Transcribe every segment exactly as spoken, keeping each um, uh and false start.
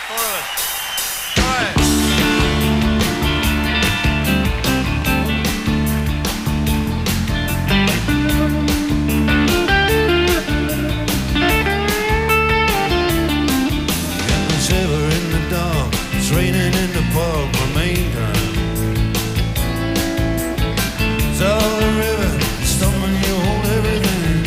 Four of us. All right. It's raining in the pub, my main time. It's all the river, stumbling, you hold everything.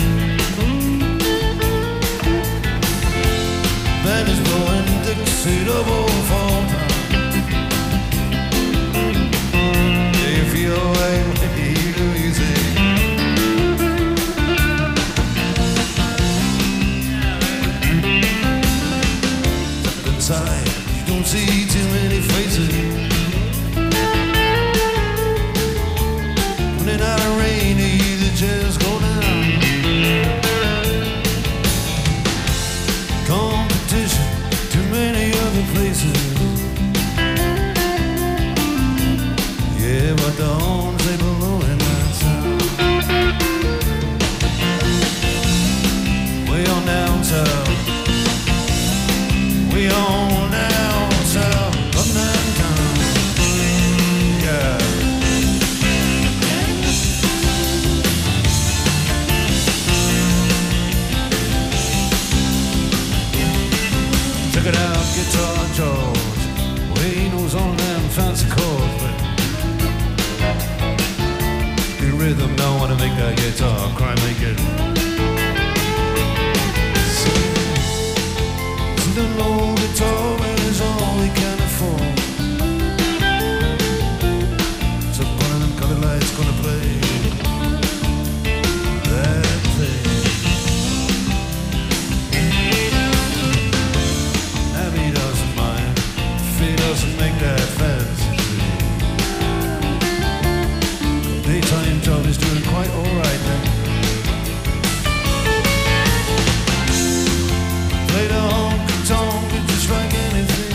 Band is blowing Dixie double fall time. Yeah, you feel like you do easy. Inside, you don't see too many faces. Running out of rain, the just go down. Competition, too many other places. Yeah, but the horns they blow in that sound. Way on down south. We on down south, up and down, yeah. Check it out, Guitar George. Well, he knows all them fancy chords, but the rhythm don't wanna make that guitar cry, make it. The low guitar is all we can afford. So one of them colored lights gonna play that thing. Abby doesn't mind if he doesn't make that fancy thing. Daytime job is doing quite alright then. Play the honky tonk just like anything.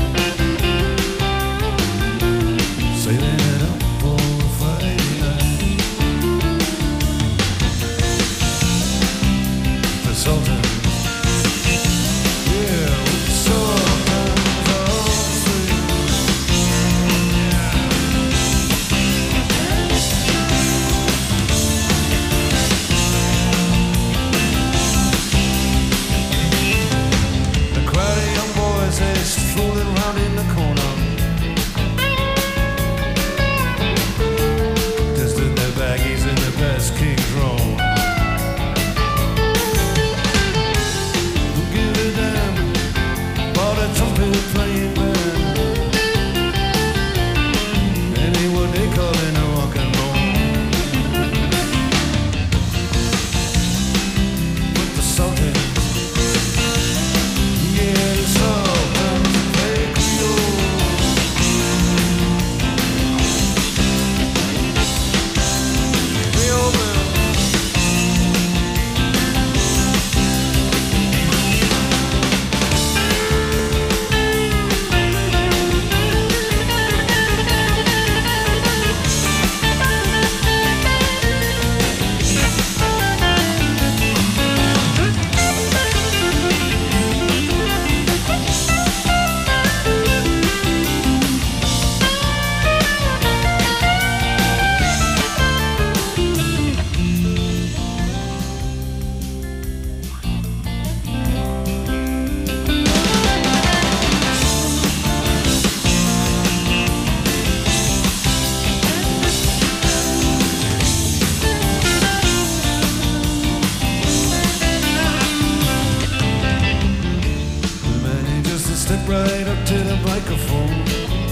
Sailing it up for a Friday night. The Sultans, yeah, with the Sultans all free. The crowd of young boys is fooling around in the corner. Just in their baggies in the best King's Row. Who give a damn about a trumpet playing band? Ain't what they call in a rock and roll. With the Sultans, yeah, the Sultans play Creole. Creole band. Man, he just step right up to the microphone.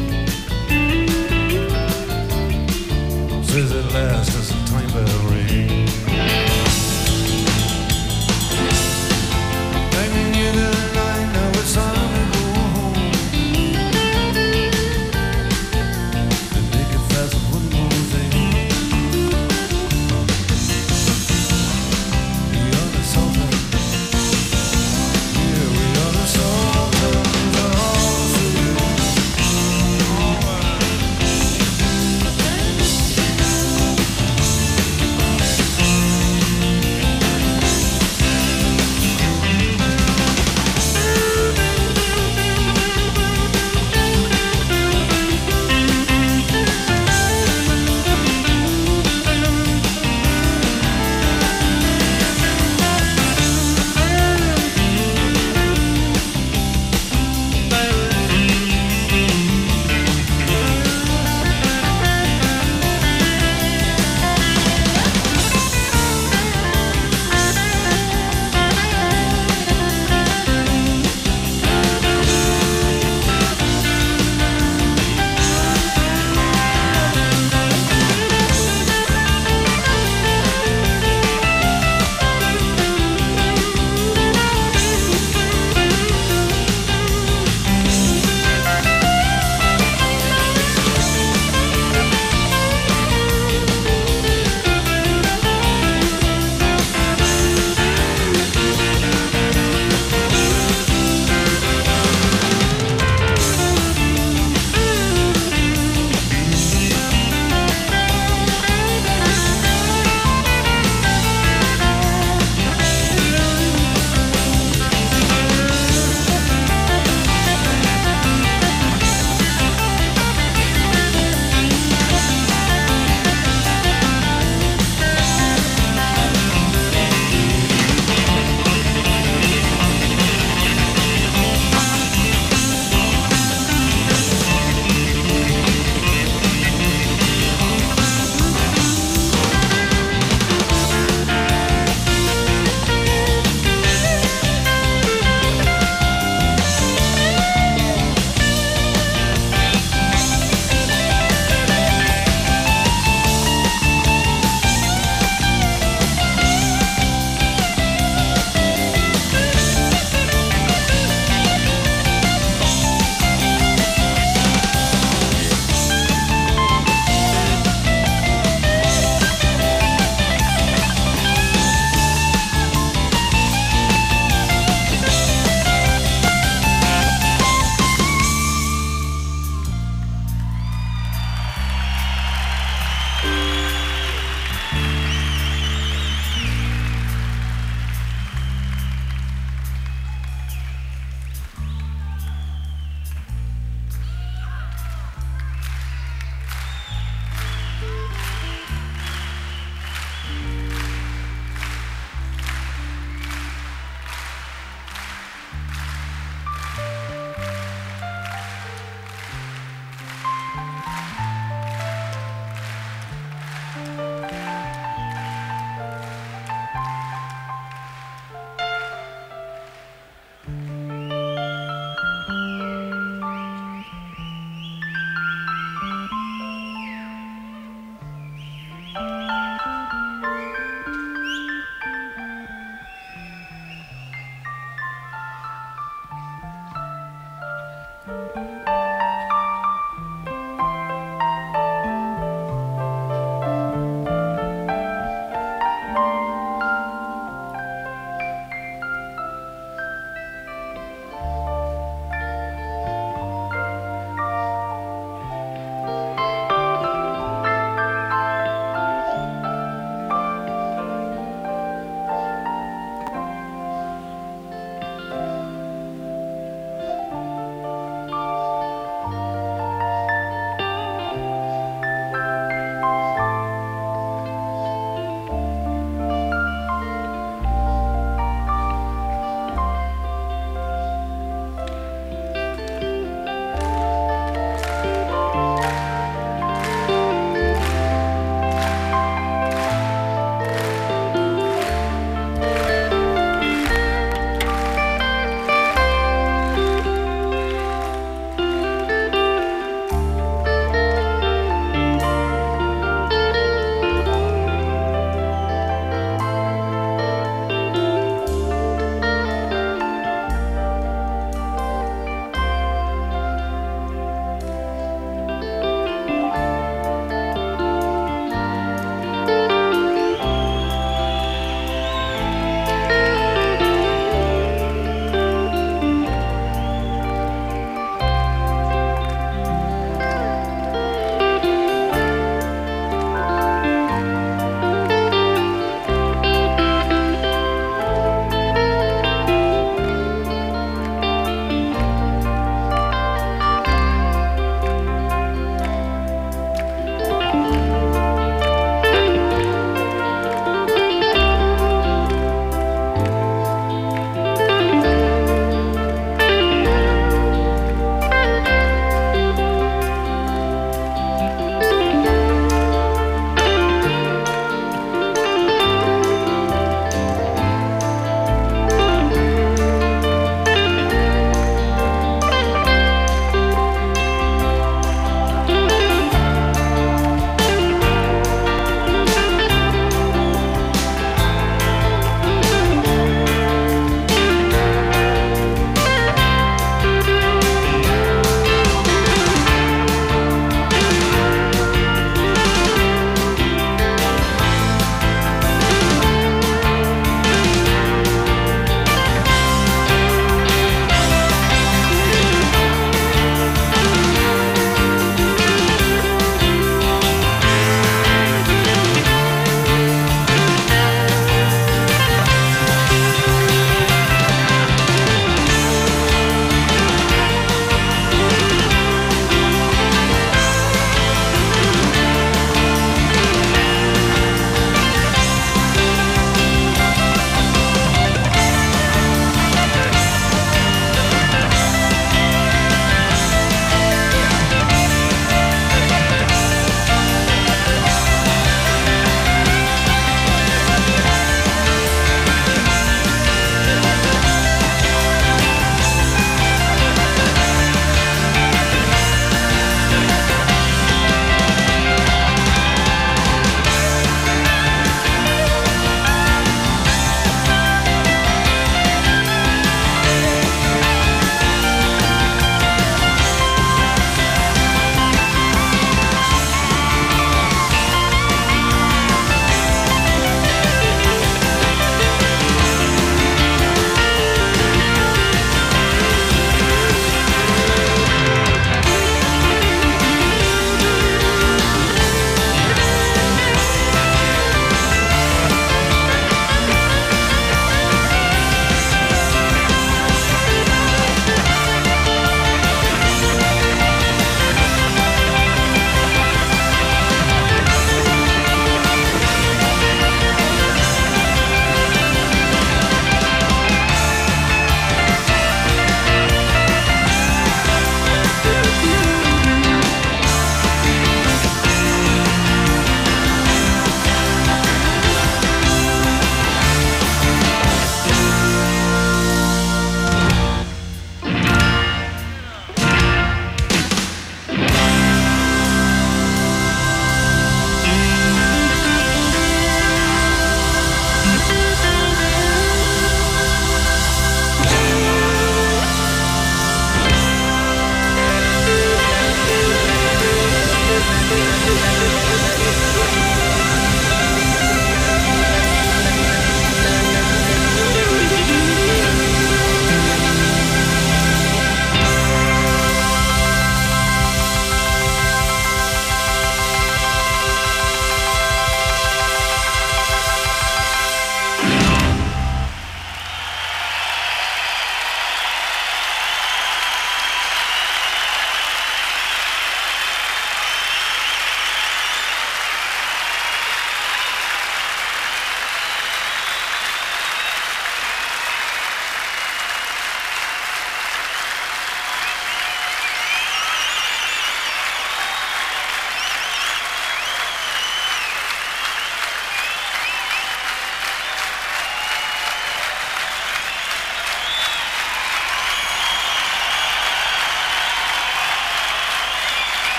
Says at last as the time bell rings. Banging you to the night, now it's time to go home. And make it fast with one more thing. We are the Sultans. Yeah, we are the Sultans all free. All right.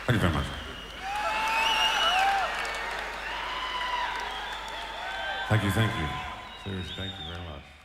Thank you very much. Thank you, thank you. Seriously, thank you very much.